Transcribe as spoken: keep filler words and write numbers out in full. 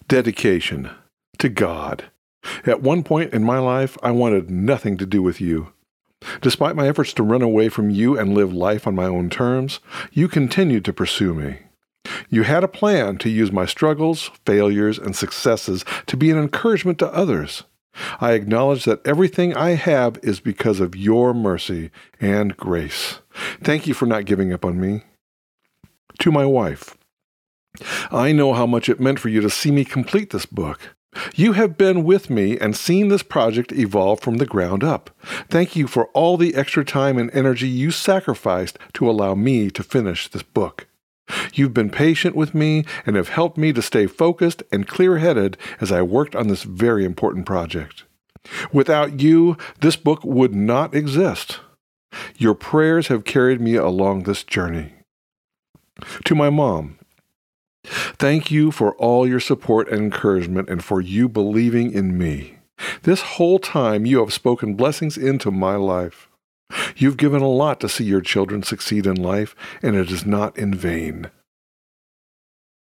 Dedication to God. At one point in my life, I wanted nothing to do with you. Despite my efforts to run away from you and live life on my own terms, you continued to pursue me. You had a plan to use my struggles, failures, and successes to be an encouragement to others. I acknowledge that everything I have is because of your mercy and grace. Thank you for not giving up on me. To my wife, I know how much it meant for you to see me complete this book. You have been with me and seen this project evolve from the ground up. Thank you for all the extra time and energy you sacrificed to allow me to finish this book. You've been patient with me and have helped me to stay focused and clear-headed as I worked on this very important project. Without you, this book would not exist. Your prayers have carried me along this journey. To my mom, thank you for all your support and encouragement and for you believing in me. This whole time you have spoken blessings into my life. You've given a lot to see your children succeed in life, and it is not in vain.